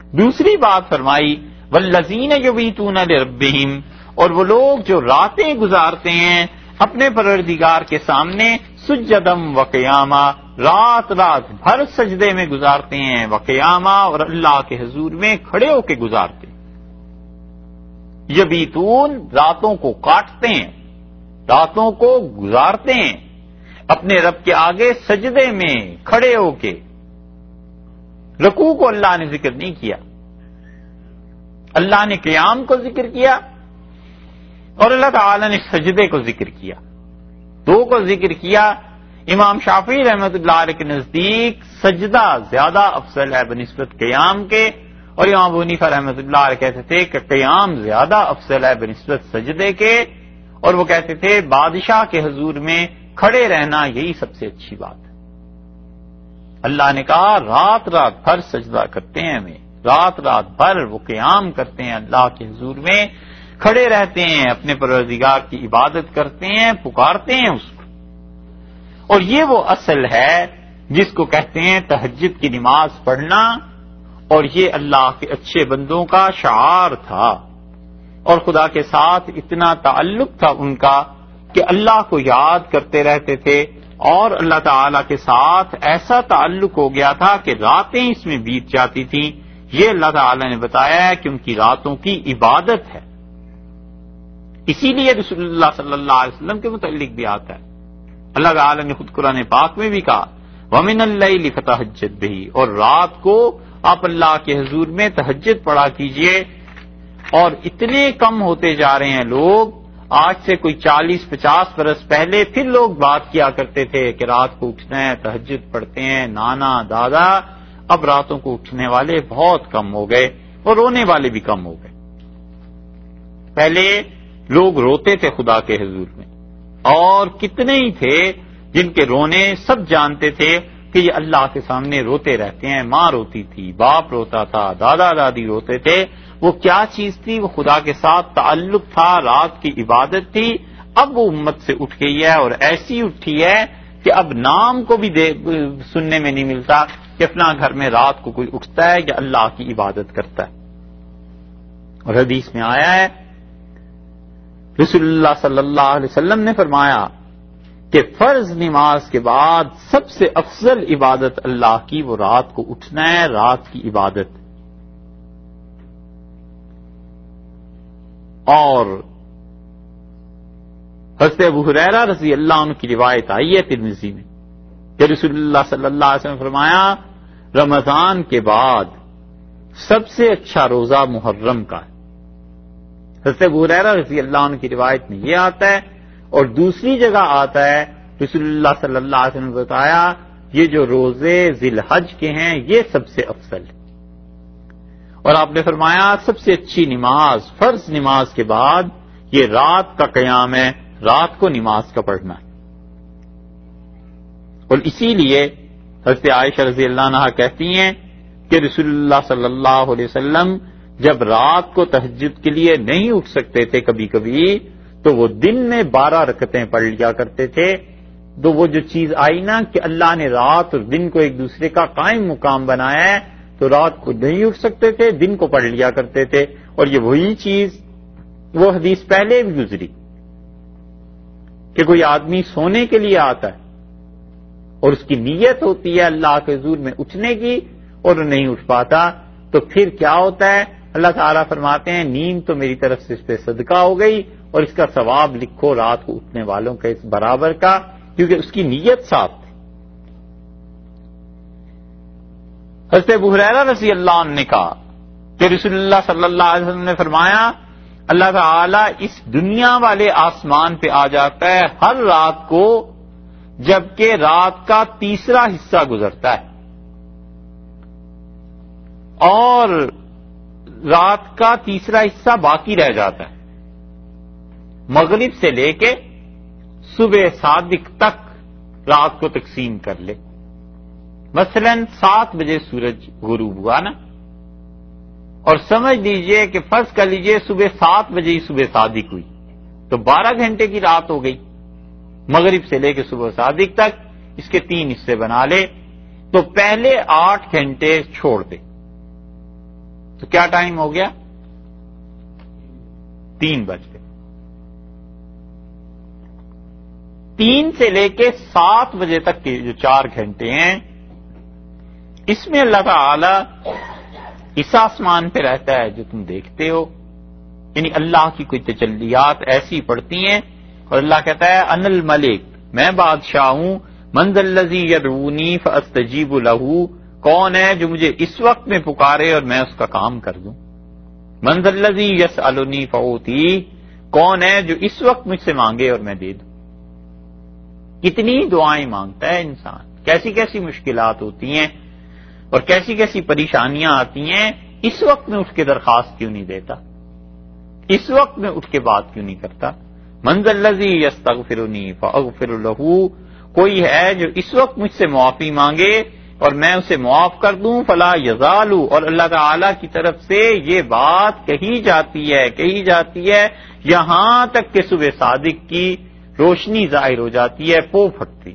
دوسری بات فرمائی والذین یبیتون لربہم، اور وہ لوگ جو راتیں گزارتے ہیں اپنے پروردگار کے سامنے سجدم و قیاما، رات بھر سجدے میں گزارتے ہیں، و قیاما، اور اللہ کے حضور میں کھڑے ہو کے گزارتے ہیں۔ یبیتون راتوں کو کاٹتے ہیں، راتوں کو گزارتے ہیں اپنے رب کے آگے سجدے میں کھڑے ہو کے۔ رکوع کو اللہ نے ذکر نہیں کیا، اللہ نے قیام کو ذکر کیا اور اللہ تعالی نے سجدے کو ذکر کیا، دو کو ذکر کیا۔ امام شافعی رحمۃ اللہ علیہ کے نزدیک سجدہ زیادہ افضل ہے بنسبت قیام کے، اور امام ابو حنیفہ رحمۃ اللہ علیہ کہتے تھے کہ قیام زیادہ افضل ہے بنسبت سجدے کے، اور وہ کہتے تھے بادشاہ کے حضور میں کھڑے رہنا یہی سب سے اچھی بات ہے۔ اللہ نے کہا رات بھر سجدہ کرتے ہیں ہمیں، رات بھر وہ قیام کرتے ہیں اللہ کے حضور میں، کھڑے رہتے ہیں، اپنے پروردگار کی عبادت کرتے ہیں، پکارتے ہیں اس کو۔ اور یہ وہ اصل ہے جس کو کہتے ہیں تہجد کی نماز پڑھنا، اور یہ اللہ کے اچھے بندوں کا شعار تھا، اور خدا کے ساتھ اتنا تعلق تھا ان کا کہ اللہ کو یاد کرتے رہتے تھے، اور اللہ تعالی کے ساتھ ایسا تعلق ہو گیا تھا کہ راتیں اس میں بیت جاتی تھیں۔ یہ اللہ تعالی نے بتایا ہے کہ ان کی راتوں کی عبادت ہے۔ اسی لیے رسول اللہ صلی اللہ علیہ وسلم کے متعلق بھی آتا ہے، اللہ تعالی نے خود قرآن پاک میں بھی کہا وَمِنَ اللَّيْلِ فَتَهَجَّدْ بِهِ، اور رات کو آپ اللہ کے حضور میں تہجد پڑھا کیجئے۔ اور اتنے کم ہوتے جا رہے ہیں لوگ، آج سے کوئی 40-50 برس پہلے پھر لوگ بات کیا کرتے تھے کہ رات کو اٹھنا ہے، تہجد پڑھتے ہیں، نانا دادا۔ اب راتوں کو اٹھنے والے بہت کم ہو گئے اور رونے والے بھی کم ہو گئے۔ پہلے لوگ روتے تھے خدا کے حضور میں، اور کتنے ہی تھے جن کے رونے سب جانتے تھے کہ یہ اللہ کے سامنے روتے رہتے ہیں۔ ماں روتی تھی، باپ روتا تھا، دادا دادی روتے تھے۔ وہ کیا چیز تھی؟ وہ خدا کے ساتھ تعلق تھا، رات کی عبادت تھی۔ اب وہ امت سے اٹھ گئی ہے، اور ایسی اٹھی ہے کہ اب نام کو بھی سننے میں نہیں ملتا کہ اپنا گھر میں رات کو کوئی اٹھتا ہے یا اللہ کی عبادت کرتا ہے۔ اور حدیث میں آیا ہے رسول اللہ صلی اللہ علیہ وسلم نے فرمایا کہ فرض نماز کے بعد سب سے افضل عبادت اللہ کی وہ رات کو اٹھنا ہے، رات کی عبادت۔ اور حضرت ابو ہریرہ رضی اللہ عنہ کی روایت آئی ہے ترمذی میں کہ رسول اللہ صلی اللہ علیہ وسلم نے فرمایا رمضان کے بعد سب سے اچھا روزہ محرم کا ہے۔ حضرت ابو ہریرہ رضی اللہ عنہ کی روایت میں یہ آتا ہے، اور دوسری جگہ آتا ہے رسول اللہ صلی اللہ علیہ وسلم نے بتایا یہ جو روزے ذی الحج کے ہیں یہ سب سے افضل ہے۔ اور آپ نے فرمایا سب سے اچھی نماز فرض نماز کے بعد یہ رات کا قیام ہے، رات کو نماز کا پڑھنا ہے۔ اور اسی لیے حضرت عائشہ رضی اللہ عنہا کہتی ہیں کہ رسول اللہ صلی اللہ علیہ وسلم جب رات کو تہجد کے لیے نہیں اٹھ سکتے تھے کبھی کبھی، تو وہ دن میں 12 رکعتیں پڑھ لیا کرتے تھے۔ تو وہ جو چیز آئی نا کہ اللہ نے رات اور دن کو ایک دوسرے کا قائم مقام بنایا ہے، تو رات کو نہیں اٹھ سکتے تھے، دن کو پڑھ لیا کرتے تھے۔ اور یہ وہی چیز وہ حدیث پہلے بھی گزری کہ کوئی آدمی سونے کے لیے آتا ہے اور اس کی نیت ہوتی ہے اللہ کے حضور میں اٹھنے کی اور نہیں اٹھ پاتا، تو پھر کیا ہوتا ہے؟ اللہ تعالیٰ فرماتے ہیں نیند تو میری طرف سے اس پہ صدقہ ہو گئی، اور اس کا ثواب لکھو رات کو اٹھنے والوں کے اس برابر کا، کیونکہ اس کی نیت صاف تھی۔ حضرت ابو ہریرہ رضی اللہ عنہ نے کہا کہ رسول اللہ صلی اللہ علیہ وسلم نے فرمایا اللہ تعالیٰ اس دنیا والے آسمان پہ آ جاتا ہے ہر رات کو جبکہ رات کا تیسرا حصہ گزرتا ہے، اور رات کا تیسرا حصہ باقی رہ جاتا ہے، مغرب سے لے کے صبح صادق تک رات کو تقسیم کر لے۔ مثلا 7 بجے سورج غروب ہوا نا، اور سمجھ لیجئے کہ فرض کر لیجئے صبح 7 بجے ہی صبح صادق ہوئی، تو 12 گھنٹے کی رات ہو گئی، مغرب سے لے کے صبح صادق تک اس کے 3 حصے بنا لے، تو پہلے 8 گھنٹے چھوڑ دے، تو کیا ٹائم ہو گیا؟ 3 بج گئے. 3 سے لے کے 7 بجے تک کے جو 4 گھنٹے ہیں، اس میں اللہ تعالی اس آسمان پہ رہتا ہے جو تم دیکھتے ہو، یعنی اللہ کی کوئی تجلیات ایسی پڑتی ہیں، اور اللہ کہتا ہے ان الملک، میں بادشاہ ہوں، من ذا الذی یدعونی فاستجیب لہ، کون ہے جو مجھے اس وقت میں پکارے اور میں اس کا کام کر دوں. من ذا الذی یسألنی فاعطیہ، کون ہے جو اس وقت مجھ سے مانگے اور میں دے دوں. کتنی دعائیں مانگتا ہے انسان، کیسی کیسی مشکلات ہوتی ہیں اور کیسی کیسی پریشانیاں آتی ہیں، اس وقت میں اٹھ کے درخواست کیوں نہیں دیتا، اس وقت میں اٹھ کے بات کیوں نہیں کرتا. من ذا الذی یستغفرنی فاغفر لہ، کوئی ہے جو اس وقت مجھ سے معافی مانگے اور میں اسے معاف کر دوں. فلا یزال، اور اللہ تعالی کی طرف سے یہ بات کہی جاتی ہے یہاں تک کہ صبح صادق کی روشنی ظاہر ہو جاتی ہے، پو پھٹتی.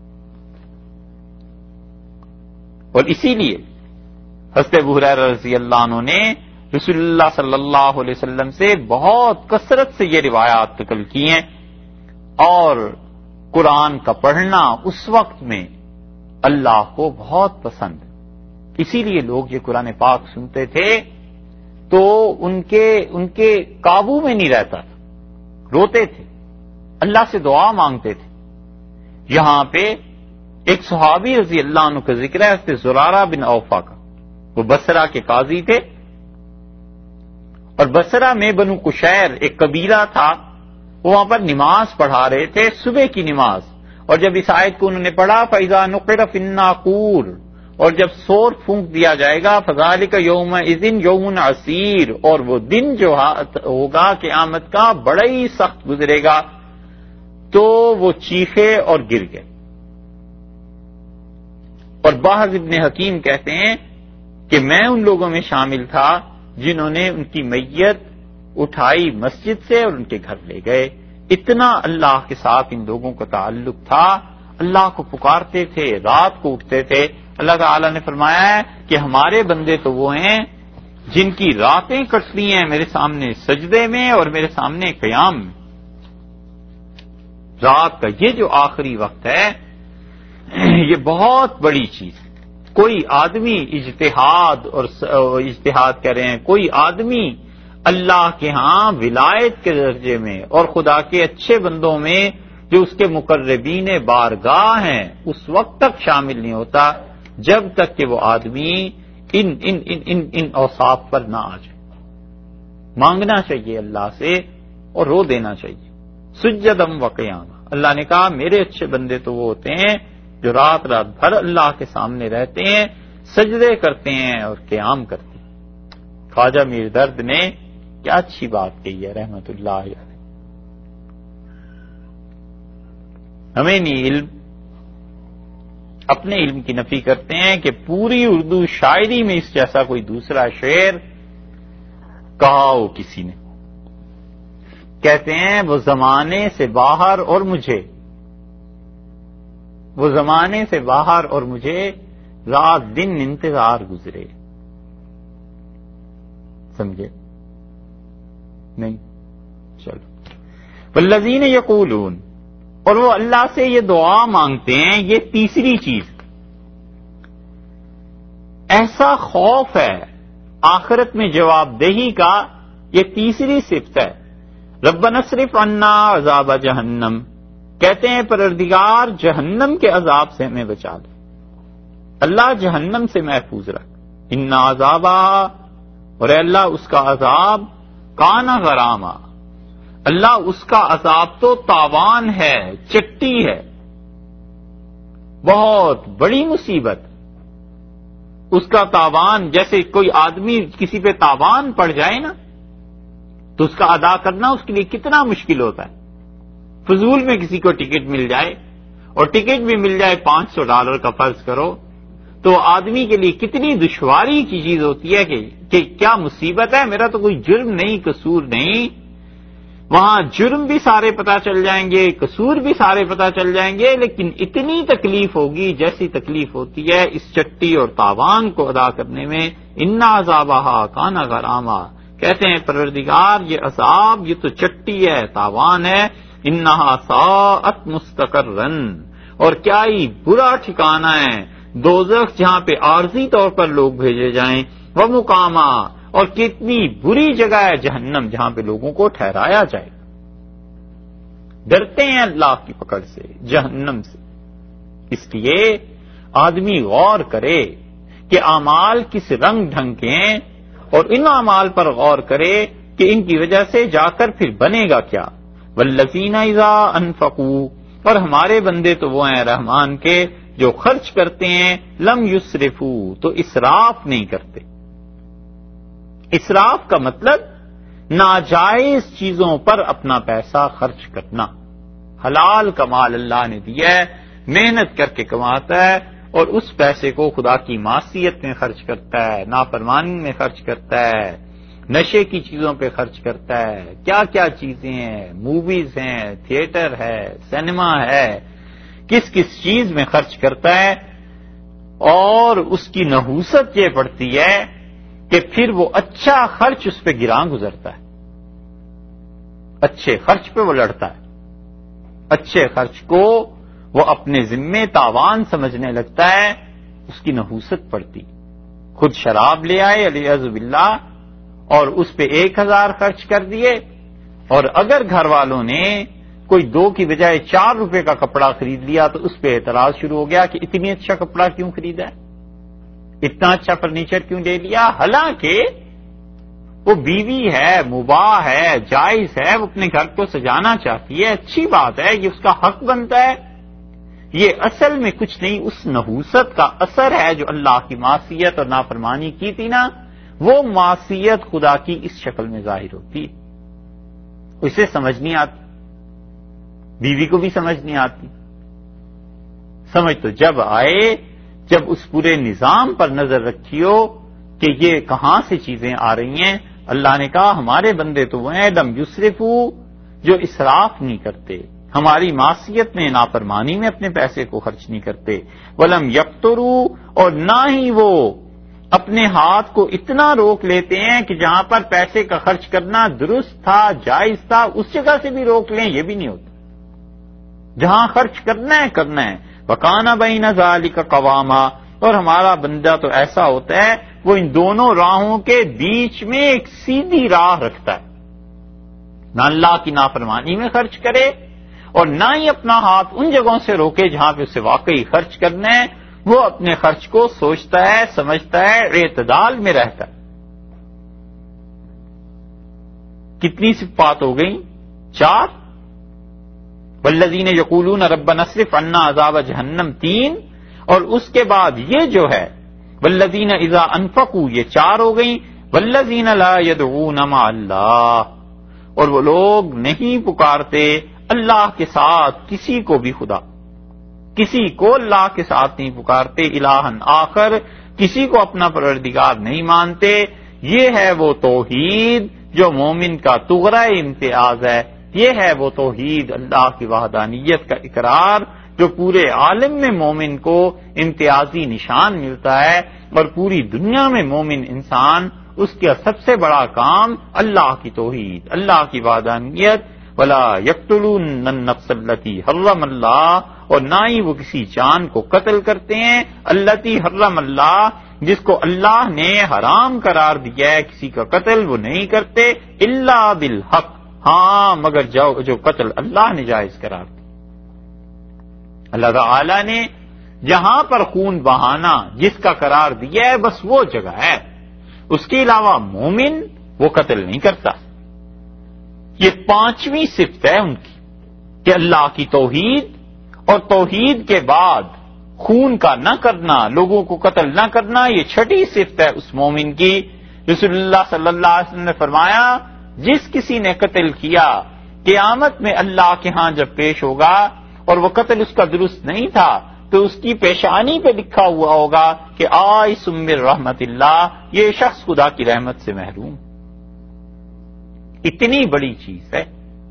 اور اسی لیے حضرت ابو ہریرہ رضی اللہ عنہ نے رسول اللہ صلی اللہ علیہ وسلم سے بہت کثرت سے یہ روایات نقل کی ہیں، اور قرآن کا پڑھنا اس وقت میں اللہ کو بہت پسند ہے. اسی لیے لوگ یہ قرآن پاک سنتے تھے تو ان کے قابو میں نہیں رہتا تھا، روتے تھے، اللہ سے دعا مانگتے تھے. یہاں پہ ایک صحابی رضی اللہ عنہ کا ذکر ہے، حضرت زرارہ بن اوفا کا. وہ بصرہ کے قاضی تھے، اور بصرہ میں بنو قشیر ایک قبیلہ تھا، وہ وہاں پر نماز پڑھا رہے تھے، صبح کی نماز. اور جب اس آیت کو انہوں نے پڑھا فَإِذَا نُقِرَ فِي النَّاقُورِ، اور جب سور پھونک دیا جائے گا فَذَلِكَ يَوْمَئِذٍ يَوْمٌ عَسِيرٌ، اور وہ دن جو ہوگا قیامت کا بڑا ہی سخت گزرے گا، تو وہ چیخے اور گر گئے. اور باز ابن حکیم کہتے ہیں کہ میں ان لوگوں میں شامل تھا جنہوں نے ان کی میت اٹھائی مسجد سے اور ان کے گھر لے گئے. اتنا اللہ کے ساتھ ان لوگوں کا تعلق تھا، اللہ کو پکارتے تھے، رات کو اٹھتے تھے. اللہ تعالی نے فرمایا ہے کہ ہمارے بندے تو وہ ہیں جن کی راتیں کٹتی ہیں میرے سامنے سجدے میں اور میرے سامنے قیام میں. رات کا یہ جو آخری وقت ہے یہ بہت بڑی چیز ہے. کوئی آدمی اجتہاد کر رہے ہیں، کوئی آدمی اللہ کے ہاں ولایت کے درجے میں اور خدا کے اچھے بندوں میں جو اس کے مقربین بارگاہ ہیں اس وقت تک شامل نہیں ہوتا جب تک کہ وہ آدمی ان اوصاف پر نہ آ جائے. مانگنا چاہیے اللہ سے اور رو دینا چاہیے. سجدم و قیاما، اللہ نے کہا میرے اچھے بندے تو وہ ہوتے ہیں جو رات رات بھر اللہ کے سامنے رہتے ہیں، سجدے کرتے ہیں اور قیام کرتے ہیں. خواجہ میر درد نے کیا اچھی بات کہی ہے رحمت اللہ علیہ. ہمیں نہیں علم، اپنے علم کی نفی کرتے ہیں کہ پوری اردو شاعری میں اس جیسا کوئی دوسرا شعر کہا ہو کسی نے. کہتے ہیں وہ زمانے سے باہر اور مجھے، وہ زمانے سے باہر اور مجھے رات دن انتظار گزرے. سمجھے نہیں؟ چلو. والذین یقولون، اور وہ اللہ سے یہ دعا مانگتے ہیں. یہ تیسری چیز، ایسا خوف ہے آخرت میں جواب دہی کا، یہ تیسری صفت ہے. ربنا اصرف عنا عذاب جہنم، کہتے ہیں پروردگار جہنم کے عذاب سے ہمیں بچا دے، اللہ جہنم سے محفوظ رکھ. ان عذابہ، اور اے اللہ اس کا عذاب کان غراما، اللہ اس کا عذاب تو تاوان ہے، چٹی ہے، بہت بڑی مصیبت. اس کا تاوان، جیسے کوئی آدمی کسی پہ تاوان پڑ جائے نا تو اس کا ادا کرنا اس کے لیے کتنا مشکل ہوتا ہے. فضول میں کسی کو ٹکٹ مل جائے، اور ٹکٹ بھی مل جائے $500 کا فرض کرو، تو آدمی کے لیے کتنی دشواری کی چیز ہوتی ہے کہ کیا مصیبت ہے، میرا تو کوئی جرم نہیں، قصور نہیں، وہاں جرم بھی سارے پتہ چل جائیں گے، قصور بھی سارے پتہ چل جائیں گے، لیکن اتنی تکلیف ہوگی جیسی تکلیف ہوتی ہے اس چٹی اور تاوان کو ادا کرنے میں۔ ان عذابھا کان غراما، کہتے ہیں پروردگار یہ عذاب، یہ تو چٹی ہے، تاوان ہے، انہا ساءت مستقرن، اور کیا ہی برا ٹھکانہ ہے دوزخ جہاں پہ عارضی طور پر لوگ بھیجے جائیں، وہ مقامہ، اور کتنی بری جگہ ہے جہنم جہاں پہ لوگوں کو ٹھہرایا جائے۔ ڈرتے ہیں اللہ کی پکڑ سے، جہنم سے، اس لیے آدمی غور کرے کہ اعمال کس رنگ ڈھنگ کے ہیں، اور ان اعمال پر غور کرے کہ ان کی وجہ سے جا کر پھر بنے گا کیا۔ والذین اذا انفقوا، اور ہمارے بندے تو وہ ہیں رحمان کے جو خرچ کرتے ہیں، لم یسرفوا، تو اسراف نہیں کرتے۔ اسراف کا مطلب ناجائز چیزوں پر اپنا پیسہ خرچ کرنا۔ حلال کا مال اللہ نے دیا ہے، محنت کر کے کماتا ہے، اور اس پیسے کو خدا کی معصیت میں خرچ کرتا ہے، نافرمانی میں خرچ کرتا ہے، نشے کی چیزوں پہ خرچ کرتا ہے، کیا کیا چیزیں ہیں، موویز ہیں، تھیٹر ہے، سینما ہے، کس کس چیز میں خرچ کرتا ہے، اور اس کی نحوست یہ پڑتی ہے کہ پھر وہ اچھا خرچ اس پہ گراں گزرتا ہے، اچھے خرچ پہ وہ لڑتا ہے، اچھے خرچ کو وہ اپنے ذمے تاوان سمجھنے لگتا ہے، اس کی نحوست پڑتی۔ خود شراب لے آئے علیہ باللہ اور اس پہ 1000 خرچ کر دیے، اور اگر گھر والوں نے کوئی 2 کی بجائے 4 روپے کا کپڑا خرید لیا تو اس پہ اعتراض شروع ہو گیا کہ اتنی اچھا کپڑا کیوں خریدا ہے، اتنا اچھا فرنیچر کیوں لے لیا، حالانکہ وہ بیوی ہے، مباح ہے، جائز ہے، وہ اپنے گھر کو سجانا چاہتی ہے، اچھی بات ہے، یہ اس کا حق بنتا ہے۔ یہ اصل میں کچھ نہیں، اس نحوست کا اثر ہے جو اللہ کی معصیت اور نافرمانی کی تھی نا، وہ معصیت خدا کی اس شکل میں ظاہر ہوتی ہے۔ اسے سمجھ نہیں آتی، بیوی کو بھی سمجھ نہیں آتی۔ سمجھ تو جب آئے جب اس پورے نظام پر نظر رکھی ہو کہ یہ کہاں سے چیزیں آ رہی ہیں۔ اللہ نے کہا ہمارے بندے تو وہ ہیں لم یسرفوا، جو اسراف نہیں کرتے، ہماری معصیت میں نافرمانی میں اپنے پیسے کو خرچ نہیں کرتے، ولم یقتروا، اور نہ ہی وہ اپنے ہاتھ کو اتنا روک لیتے ہیں کہ جہاں پر پیسے کا خرچ کرنا درست تھا، جائز تھا، اس جگہ سے بھی روک لیں، یہ بھی نہیں ہوتا۔ جہاں خرچ کرنا ہے کرنا ہے۔ وَكَانَ بَيْنَ ذَلِكَ قَوَامًا، اور ہمارا بندہ تو ایسا ہوتا ہے وہ ان دونوں راہوں کے بیچ میں ایک سیدھی راہ رکھتا ہے، نہ اللہ کی نافرمانی میں خرچ کرے اور نہ ہی اپنا ہاتھ ان جگہوں سے روکے جہاں پہ اسے واقعی خرچ کرنا ہے۔ وہ اپنے خرچ کو سوچتا ہے، سمجھتا ہے، اعتدال میں رہتا ہے۔ کتنی صفات ہو گئی؟ 4۔ والذین یقولون ربنا اصرف عنا عذاب جہنم 3، اور اس کے بعد یہ جو ہے والذین اذا انفقوا، یہ 4 ہو گئی۔ والذین لا یدعون مع اللہ، اور وہ لوگ نہیں پکارتے اللہ کے ساتھ کسی کو بھی خدا، کسی کو اللہ کے ساتھ نہیں پکارتے، الہن آخر، کسی کو اپنا پروردگار نہیں مانتے۔ یہ ہے وہ توحید جو مومن کا تغرہ امتیاز ہے، یہ ہے وہ توحید اللہ کی وحدانیت کا اقرار جو پورے عالم میں مومن کو امتیازی نشان ملتا ہے، اور پوری دنیا میں مومن انسان اس کا سب سے بڑا کام اللہ کی توحید، اللہ کی وحدانیت۔ ولا یقتلون النفس التی حرم اللہ، اور نہ ہی وہ کسی جان کو قتل کرتے ہیں، التی حرم اللہ، جس کو اللہ نے حرام قرار دیا ہے کسی کا قتل وہ نہیں کرتے، الا بالحق، ہاں مگر جو قتل اللہ نے جائز قرار دیا۔ اللہ تعالی نے جہاں پر خون بہانا جس کا قرار دیا ہے بس وہ جگہ ہے، اس کے علاوہ مومن وہ قتل نہیں کرتا۔ یہ 5ویں صفت ہے ان کی کہ اللہ کی توحید، اور توحید کے بعد خون کا نہ کرنا، لوگوں کو قتل نہ کرنا، یہ 6ٹھی صفت ہے اس مومن کی۔ رسول اللہ صلی اللہ علیہ وسلم نے فرمایا جس کسی نے قتل کیا قیامت میں اللہ کے ہاں جب پیش ہوگا اور وہ قتل اس کا درست نہیں تھا تو اس کی پیشانی پہ لکھا ہوا ہوگا کہ آئس من رحمت اللہ، یہ شخص خدا کی رحمت سے محروم۔ اتنی بڑی چیز ہے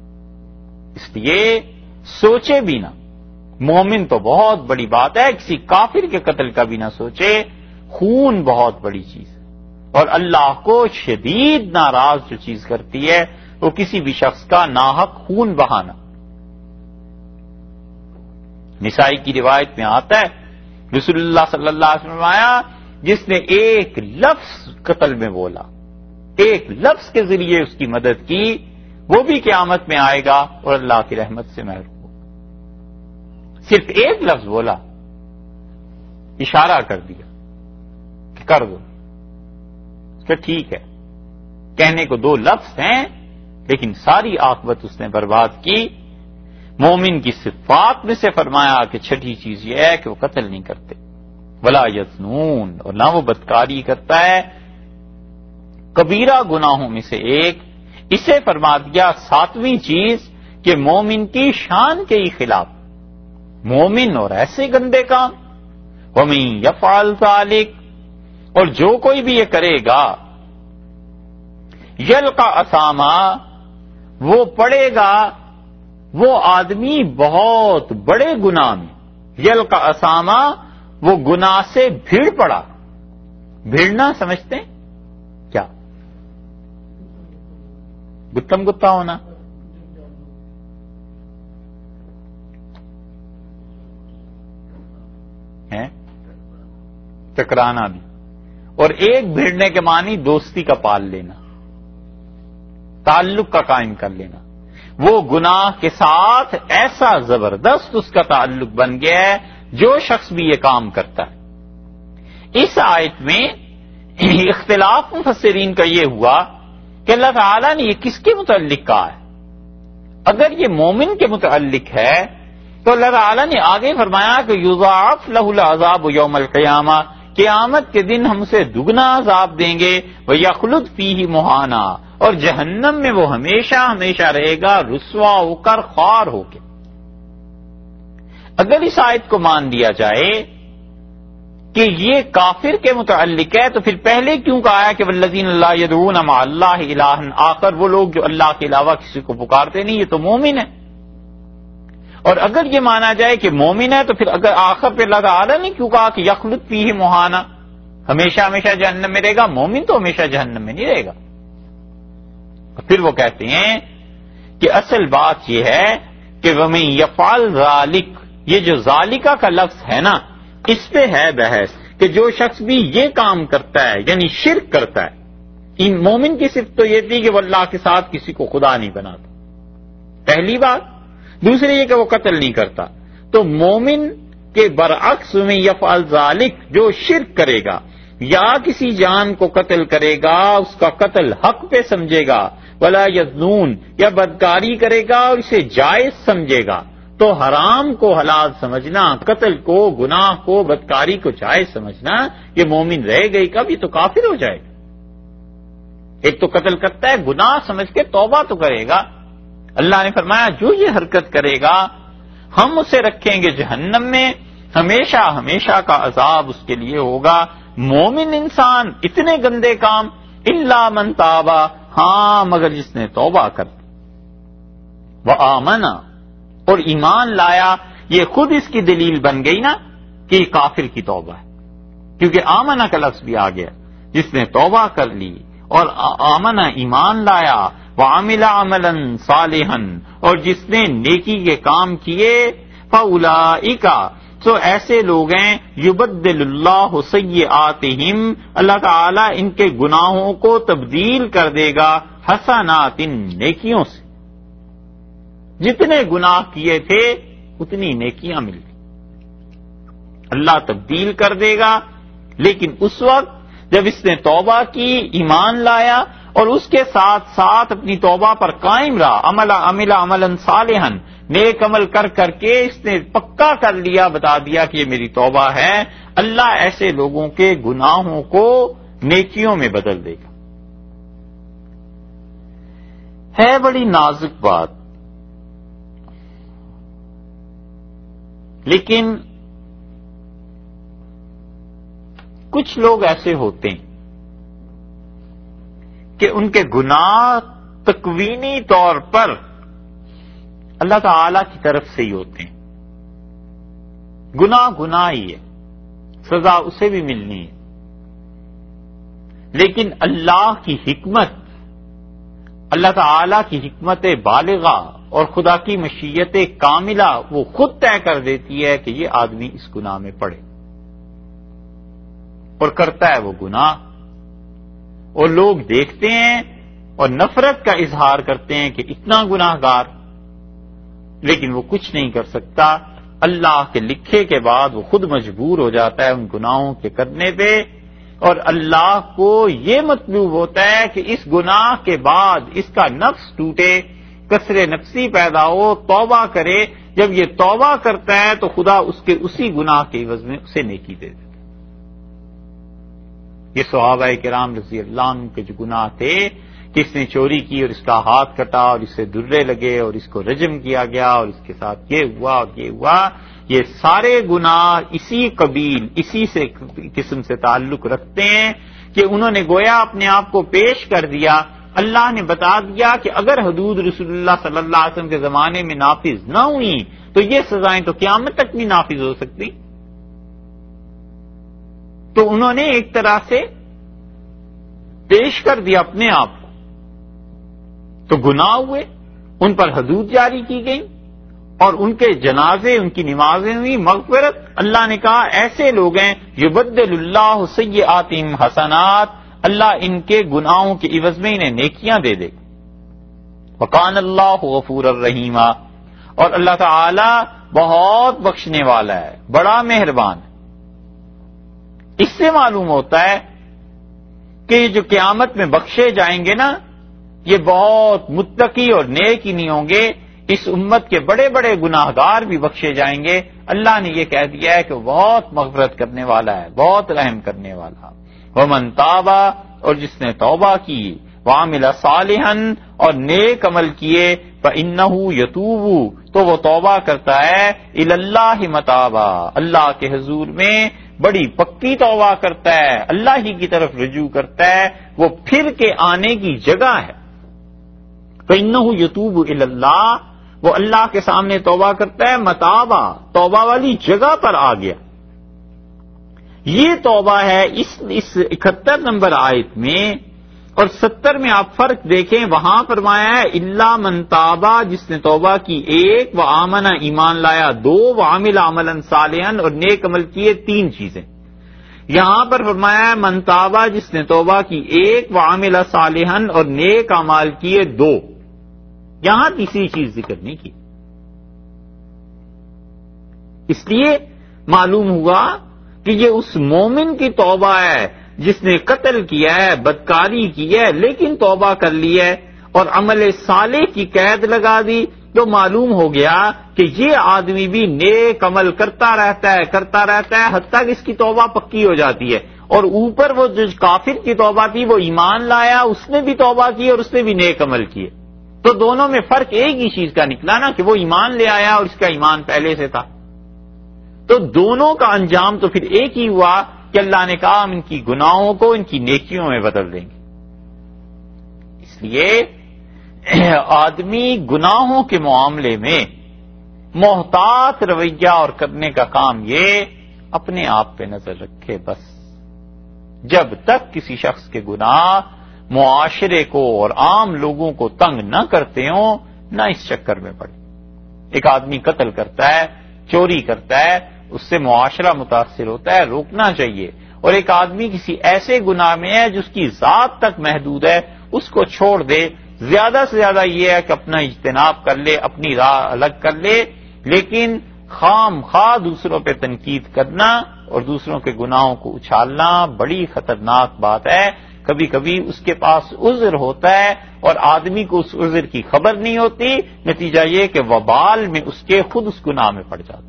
اس لیے سوچے بھی نہ. مومن تو بہت بڑی بات ہے، کسی کافر کے قتل کا بھی نہ سوچے. خون بہت بڑی چیز ہے، اور اللہ کو شدید ناراض جو چیز کرتی ہے وہ کسی بھی شخص کا ناحق خون بہانا. نسائی کی روایت میں آتا ہے رسول اللہ صلی اللہ علیہ وسلم آیا جس نے ایک لفظ قتل میں بولا، ایک لفظ کے ذریعے اس کی مدد کی، وہ بھی قیامت میں آئے گا اور اللہ کی رحمت سے محروم ہوگا. صرف ایک لفظ بولا، اشارہ کر دیا کہ کر دو، کہ ٹھیک ہے. کہنے کو دو لفظ ہیں لیکن ساری عاقبت اس نے برباد کی. مومن کی صفات میں سے فرمایا کہ چھٹی چیز یہ ہے کہ وہ قتل نہیں کرتے، ولا یزنون، اور نہ وہ بدکاری کرتا ہے. کبیرہ گناہوں میں سے ایک. اسے فرما دیا ساتویں چیز کہ مومن کی شان کے ہی خلاف. مومن اور ایسے گندے کام. وَمَن يَفْعَلْ ذَلِكَ، اور جو کوئی بھی یہ کرے گا، یلقا اساما، وہ پڑے گا وہ آدمی بہت بڑے گناہ میں. یلقا اساما، وہ گناہ سے بھیڑ پڑا. بھیڑنا سمجھتے ہیں کیا؟ گتم گتا ہونا. ہے ٹکرانا بھی. اور ایک بھیڑنے کے معنی دوستی کا پال لینا، تعلق کا قائم کر لینا. وہ گناہ کے ساتھ ایسا زبردست اس کا تعلق بن گیا ہے جو شخص بھی یہ کام کرتا ہے. اس آیت میں اختلاف مفسرین کا یہ ہوا کہ اللہ تعالیٰ نے یہ کس کے متعلق کہا ہے. اگر یہ مومن کے متعلق ہے تو اللہ تعالیٰ نے آگے فرمایا کہ یضاعف لہ العذاب یوم القیامہ، قیامت کے دن ہم اسے دگنا عذاب دیں گے. وَيَخْلُدْ فِيهِ مُهَانًا، اور جہنم میں وہ ہمیشہ ہمیشہ رہے گا رسوا ہو کر، خوار ہو کے. اگر اس آیت کو مان لیا جائے کہ یہ کافر کے متعلق ہے تو پھر پہلے کیوں کہا ہے کہ والذین لا یدعون مع اللہ الہا آخر، وہ لوگ جو اللہ کے علاوہ کسی کو پکارتے نہیں، یہ تو مومن ہے. اور اگر یہ مانا جائے کہ مومن ہے تو پھر اگر آخر پہ اللہ تعالیٰ نے کیوں کہا کہ یخلد فیہ مہانا، ہمیشہ ہمیشہ جہنم میں رہے گا؟ مومن تو ہمیشہ جہنم میں نہیں رہے گا. پھر وہ کہتے ہیں کہ اصل بات یہ ہے کہ وَمَن يَفْعَلْ ذَلِكَ، یہ جو ذالکہ کا لفظ ہے نا، اس پہ ہے بحث کہ جو شخص بھی یہ کام کرتا ہے یعنی شرک کرتا ہے. ان مومن کی صرف تو یہ تھی کہ وہ اللہ کے ساتھ کسی کو خدا نہیں بناتا، پہلی بات. دوسری یہ کہ وہ قتل نہیں کرتا. تو مومن کے برعکس میں یفعل ذالک، جو شرک کرے گا یا کسی جان کو قتل کرے گا، اس کا قتل حق پہ سمجھے گا، ولا یزنون، یا بدکاری کرے گا اور اسے جائز سمجھے گا. تو حرام کو حلال سمجھنا، قتل کو، گناہ کو، بدکاری کو جائز سمجھنا، یہ مومن رہے گا ہی کب؟ یہ تو کافر ہو جائے گا. ایک تو قتل کرتا ہے، گناہ سمجھ کے توبہ تو کرے گا. اللہ نے فرمایا جو یہ حرکت کرے گا ہم اسے رکھیں گے جہنم میں، ہمیشہ ہمیشہ کا عذاب اس کے لیے ہوگا. مومن انسان اتنے گندے کام، الا من تابا، ہاں مگر جس نے توبہ کر دی، وآمنا، اور ایمان لایا. یہ خود اس کی دلیل بن گئی نا کہ یہ کافر کی توبہ ہے، کیونکہ آمنا کا لفظ بھی آ گیا. جس نے توبہ کر لی اور آمنا ایمان لایا، وعمل عملا صالحا، اور جس نے نیکی کے کام کیے، فاولئک، تو ایسے لوگ ہیں یبدل اللہ سیئاتہم، اللہ تعالیٰ ان کے گناہوں کو تبدیل کر دے گا حسنات، نیکیوں سے. جتنے گناہ کیے تھے اتنی نیکیاں مل گئی، اللہ تبدیل کر دے گا. لیکن اس وقت جب اس نے توبہ کی، ایمان لایا اور اس کے ساتھ ساتھ اپنی توبہ پر قائم رہا، عمل عملا صالحا، نیک عمل کر کر کے اس نے پکا کر لیا، بتا دیا کہ یہ میری توبہ ہے، اللہ ایسے لوگوں کے گناہوں کو نیکیوں میں بدل دے گا. ہے بڑی نازک بات، لیکن کچھ لوگ ایسے ہوتے ہیں کہ ان کے گناہ تکوینی طور پر اللہ تعالی کی طرف سے ہی ہوتے ہیں. گناہ گناہ ہی ہے، سزا اسے بھی ملنی ہے. لیکن اللہ کی حکمت، اللہ تعالی کی حکمت بالغہ اور خدا کی مشیت کاملہ وہ خود طے کر دیتی ہے کہ یہ آدمی اس گناہ میں پڑے، اور کرتا ہے وہ گناہ، اور لوگ دیکھتے ہیں اور نفرت کا اظہار کرتے ہیں کہ اتنا گناہ گار، لیکن وہ کچھ نہیں کر سکتا. اللہ کے لکھے کے بعد وہ خود مجبور ہو جاتا ہے ان گناہوں کے کرنے پہ، اور اللہ کو یہ مطلوب ہوتا ہے کہ اس گناہ کے بعد اس کا نفس ٹوٹے، کسر نفسی پیدا ہو، توبہ کرے. جب یہ توبہ کرتا ہے تو خدا اس کے اسی گناہ کے عوض میں اسے نیکی دے دیتا. یہ صحابہ کرام رضی اللہ عنہ کے جو گناہ تھے کہ اس نے چوری کی اور اس کا ہاتھ کٹا اور اسے درے لگے اور اس کو رجم کیا گیا اور اس کے ساتھ یہ ہوا اور یہ ہوا، یہ سارے گناہ اسی قبیل، اسی سے قسم سے تعلق رکھتے ہیں کہ انہوں نے گویا اپنے آپ کو پیش کر دیا. اللہ نے بتا دیا کہ اگر حدود رسول اللہ صلی اللہ علیہ وسلم کے زمانے میں نافذ نہ ہوئی تو یہ سزائیں تو قیامت تک نہیں نافذ ہو سکتی. تو انہوں نے ایک طرح سے پیش کر دیا اپنے آپ کو، تو گناہ ہوئے، ان پر حدود جاری کی گئی اور ان کے جنازے، ان کی نمازیں ہوئی، مغفرت. اللہ نے کہا ایسے لوگ ہیں یبدل اللہ سیئاتہم حسنات، اللہ ان کے گناہوں کے عوض میں انہیں نیکیاں دے دے. وکان اللہ غفور الرحیم، اور اللہ تعالی بہت بخشنے والا ہے، بڑا مہربان ہے. اس سے معلوم ہوتا ہے کہ یہ جو قیامت میں بخشے جائیں گے نا، یہ بہت متقی اور نیک ہی نہیں ہوں گے. اس امت کے بڑے بڑے گناہ گار بھی بخشے جائیں گے. اللہ نے یہ کہہ دیا ہے کہ وہ بہت مغفرت کرنے والا ہے، بہت رحم کرنے والا. ومن تابا، اور جس نے توبہ کی، وعمل صالحا، اور نیک عمل کیے، فإنہ یتوب، تو وہ توبہ کرتا ہے، الی اللہ متابا، اللہ کے حضور میں بڑی پکی توبہ کرتا ہے، اللہ ہی کی طرف رجوع کرتا ہے. وہ پھر کے آنے کی جگہ ہے. فإنہ یتوب الی اللہ، وہ اللہ کے سامنے توبہ کرتا ہے، متابا، توبہ والی جگہ پر آ گیا. یہ توبہ ہے اس 71 نمبر آیت میں. اور 70 میں آپ فرق دیکھیں، وہاں فرمایا ہے الا من تابا، جس نے توبہ کی 1، وآمن، ایمان لایا 2، وعمل عملا صالحا، اور نیک عمل کیے 3 چیزیں. یہاں پر فرمایا ہے من تابا، جس نے توبہ کی 1، وعمل صالحا، اور نیک اعمال کیے 2. یہاں تیسری چیز ذکر نہیں کی. اس لیے معلوم ہوا کہ یہ اس مومن کی توبہ ہے جس نے قتل کیا ہے، بدکاری کی ہے، لیکن توبہ کر لی ہے اور عمل صالح کی قید لگا دی. تو معلوم ہو گیا کہ یہ آدمی بھی نیک عمل کرتا رہتا ہے حتیٰ کہ اس کی توبہ پکی ہو جاتی ہے. اور اوپر وہ جو کافر کی توبہ تھی وہ ایمان لایا، اس نے بھی توبہ کی اور اس نے بھی نیک عمل کیے. تو دونوں میں فرق ایک ہی چیز کا نکلا نا، کہ وہ ایمان لے آیا اور اس کا ایمان پہلے سے تھا. تو دونوں کا انجام تو پھر ایک ہی ہوا کہ اللہ نے کہا ہم ان کی گناہوں کو ان کی نیکیوں میں بدل دیں گے. اس لیے آدمی گناہوں کے معاملے میں محتاط رویہ اور کرنے کا کام یہ اپنے آپ پہ نظر رکھے. بس جب تک کسی شخص کے گناہ معاشرے کو اور عام لوگوں کو تنگ نہ کرتے ہوں، نہ اس چکر میں پڑے. ایک آدمی قتل کرتا ہے، چوری کرتا ہے، اس سے معاشرہ متاثر ہوتا ہے، روکنا چاہیے. اور ایک آدمی کسی ایسے گناہ میں ہے جس کی ذات تک محدود ہے، اس کو چھوڑ دے. زیادہ سے زیادہ یہ ہے کہ اپنا اجتناب کر لے، اپنی راہ الگ کر لے، لیکن خام خواہ دوسروں پہ تنقید کرنا اور دوسروں کے گناہوں کو اچھالنا بڑی خطرناک بات ہے. کبھی کبھی اس کے پاس عذر ہوتا ہے اور آدمی کو اس عذر کی خبر نہیں ہوتی، نتیجہ یہ کہ وبال میں اس کے خود اس گناہ میں پڑ جاتا.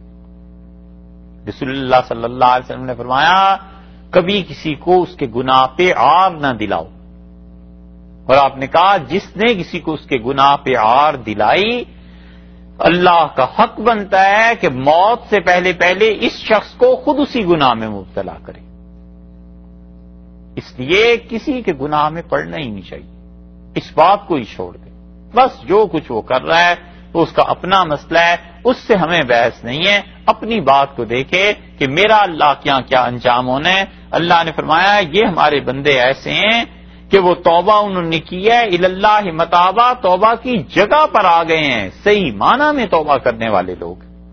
رسول اللہ صلی اللہ علیہ وسلم نے فرمایا کبھی کسی کو اس کے گناہ پہ عار نہ دلاؤ. اور آپ نے کہا جس نے کسی کو اس کے گناہ پہ عار دلائی، اللہ کا حق بنتا ہے کہ موت سے پہلے پہلے اس شخص کو خود اسی گناہ میں مبتلا کرے. اس لیے کسی کے گناہ میں پڑنا ہی نہیں چاہیے، اس بات کو ہی چھوڑ دے. بس جو کچھ وہ کر رہا ہے وہ اس کا اپنا مسئلہ ہے، اس سے ہمیں بحث نہیں ہے. اپنی بات کو دیکھے کہ میرا اللہ کے یہاں کیا انجام ہونا ہے. اللہ نے فرمایا یہ ہمارے بندے ایسے ہیں کہ وہ توبہ انہوں نے کی ہے، اللہ متابہ، توبہ کی جگہ پر آ گئے ہیں، صحیح معنی میں توبہ کرنے والے لوگ.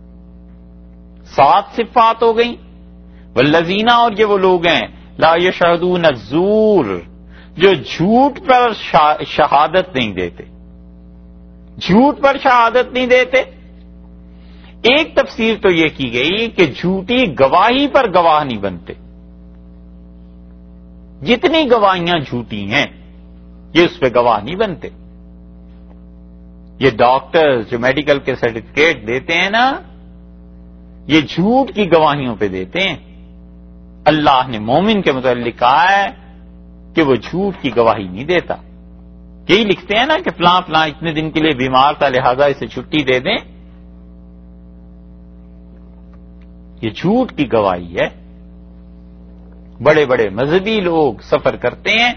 7 صفات ہو گئیں. والذین، اور یہ وہ لوگ ہیں لا یشہدون الزور، جو جھوٹ پر شہادت نہیں دیتے. جھوٹ پر شہادت نہیں دیتے. ایک تفسیر تو یہ کی گئی کہ جھوٹی گواہی پر گواہ نہیں بنتے. جتنی گواہیاں جھوٹی ہیں یہ اس پہ گواہ نہیں بنتے. یہ ڈاکٹرز جو میڈیکل کے سرٹیفکیٹ دیتے ہیں نا، یہ جھوٹ کی گواہیوں پہ دیتے ہیں. اللہ نے مومن کے متعلق کہا ہے کہ وہ جھوٹ کی گواہی نہیں دیتا. یہی لکھتے ہیں نا کہ فلاں فلاں اتنے دن کے لیے بیمار تھا لہذا اسے چھٹی دے دیں. یہ جھوٹ کی گواہی ہے. بڑے بڑے مذہبی لوگ سفر کرتے ہیں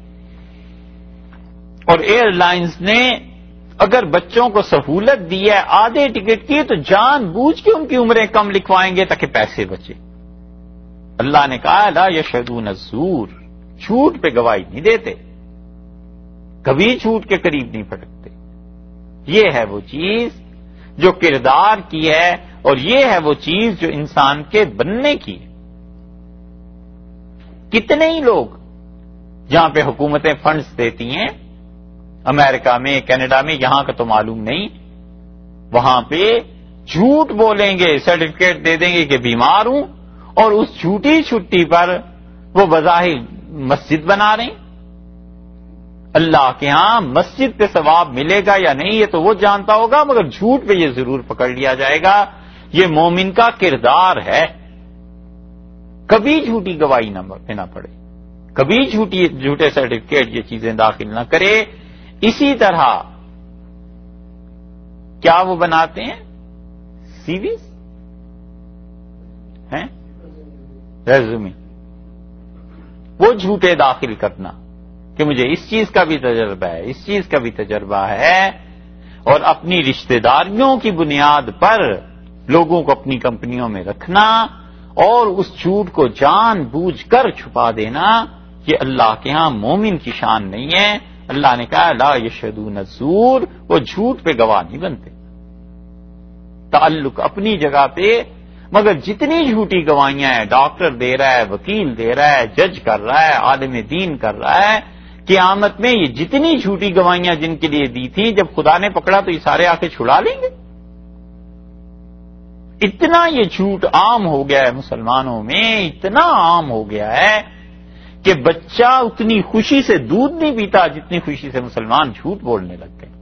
اور ایئر لائنز نے اگر بچوں کو سہولت دی ہے آدھے ٹکٹ کی تو جان بوجھ کے ان کی عمریں کم لکھوائیں گے تاکہ پیسے بچے. اللہ نے کہا لا یشہدون الزور، جھوٹ پہ گواہی نہیں دیتے، کبھی جھوٹ کے قریب نہیں پھٹکتے. یہ ہے وہ چیز جو کردار کی ہے اور یہ ہے وہ چیز جو انسان کے بننے کی ہے. کتنے ہی لوگ جہاں پہ حکومتیں فنڈز دیتی ہیں، امریکہ میں، کینیڈا میں، یہاں کا تو معلوم نہیں، وہاں پہ جھوٹ بولیں گے، سرٹیفکیٹ دے دیں گے کہ بیمار ہوں، اور اس جھوٹی چھٹی پر وہ بظاہر مسجد بنا رہے ہیں. اللہ کے ہاں مسجد پہ ثواب ملے گا یا نہیں یہ تو وہ جانتا ہوگا، مگر جھوٹ پہ یہ ضرور پکڑ لیا جائے گا. یہ مومن کا کردار ہے. کبھی جھوٹی گواہی نہ پڑے، کبھی جھوٹے سرٹیفکیٹ یہ چیزیں داخل نہ کرے. اسی طرح کیا وہ بناتے ہیں سی ویز ہیں، ریزومے، وہ جھوٹے داخل کرنا کہ مجھے اس چیز کا بھی تجربہ ہے، اس چیز کا بھی تجربہ ہے، اور اپنی رشتہ داریوں کی بنیاد پر لوگوں کو اپنی کمپنیوں میں رکھنا اور اس جھوٹ کو جان بوجھ کر چھپا دینا، یہ اللہ کے ہاں مومن کی شان نہیں ہے. اللہ نے کہا لا یشہدون الزور، وہ جھوٹ پہ گواہ نہیں بنتے. تعلق اپنی جگہ پہ، مگر جتنی جھوٹی گواہیاں ہیں، ڈاکٹر دے رہا ہے، وکیل دے رہا ہے، جج کر رہا ہے، عالم دین کر رہا ہے، قیامت میں یہ جتنی جھوٹی گواہیاں جن کے لیے دی تھی جب خدا نے پکڑا تو یہ سارے آ کے چھڑا لیں گے. اتنا یہ جھوٹ عام ہو گیا ہے مسلمانوں میں، اتنا عام ہو گیا ہے کہ بچہ اتنی خوشی سے دودھ نہیں پیتا جتنی خوشی سے مسلمان جھوٹ بولنے لگ گئے.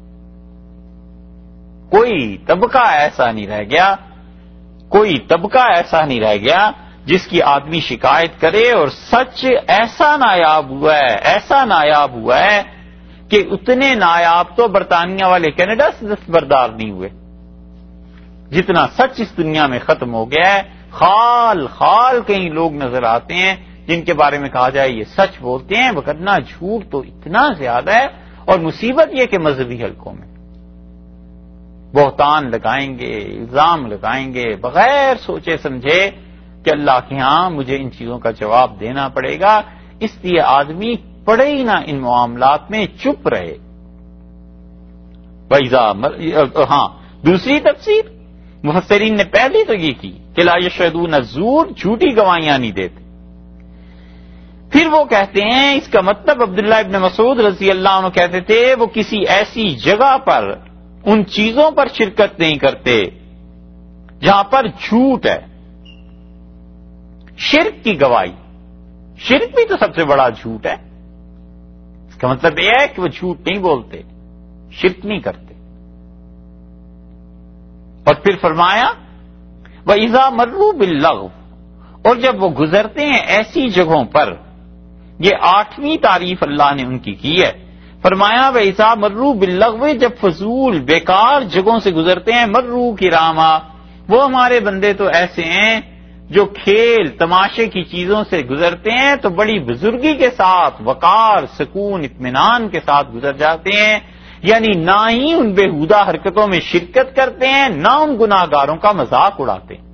کوئی طبقہ ایسا نہیں رہ گیا، کوئی طبقہ ایسا نہیں رہ گیا جس کی آدمی شکایت کرے اور سچ ایسا نایاب ہوا ہے، ایسا نایاب ہوا ہے کہ اتنے نایاب تو برطانیہ والے کینیڈا سے دستبردار نہیں ہوئے جتنا سچ اس دنیا میں ختم ہو گیا ہے. خال خال کئی لوگ نظر آتے ہیں جن کے بارے میں کہا جائے یہ سچ بولتے ہیں، وگرنہ جھوٹ تو اتنا زیادہ ہے. اور مصیبت یہ کہ مذہبی حلقوں میں بہتان لگائیں گے، الزام لگائیں گے بغیر سوچے سمجھے کہ اللہ کے ہاں مجھے ان چیزوں کا جواب دینا پڑے گا. اس لیے آدمی پڑے ہی نہ ان معاملات میں، چپ رہے. ہاں دوسری تفسیر مفسرین نے پہلی تو یہ کی کہ لا یشہدون الزور، جھوٹی گواہیاں نہیں دیتے. پھر وہ کہتے ہیں اس کا مطلب عبداللہ ابن مسعود رضی اللہ عنہ کہتے تھے وہ کسی ایسی جگہ پر ان چیزوں پر شرکت نہیں کرتے جہاں پر جھوٹ ہے. شرک کی گواہی، شرک بھی تو سب سے بڑا جھوٹ ہے. اس کا مطلب یہ ہے کہ وہ جھوٹ نہیں بولتے، شرک نہیں کرتے. اور پھر فرمایا وَإِذَا مَرُّوا بِاللَّغْوِ، اور جب وہ گزرتے ہیں ایسی جگہوں پر، یہ 8ویں تعریف اللہ نے ان کی ہے. فرمایا وَإِذَا مَرُّوا بِاللَّغْوِ، جب فضول بیکار جگہوں سے گزرتے ہیں، مرو کراما، وہ ہمارے بندے تو ایسے ہیں جو کھیل تماشے کی چیزوں سے گزرتے ہیں تو بڑی بزرگی کے ساتھ، وقار، سکون، اطمینان کے ساتھ گزر جاتے ہیں. یعنی نہ ہی ان بےہودہ حرکتوں میں شرکت کرتے ہیں، نہ ان گناہ گاروں کا مذاق اڑاتے ہیں۔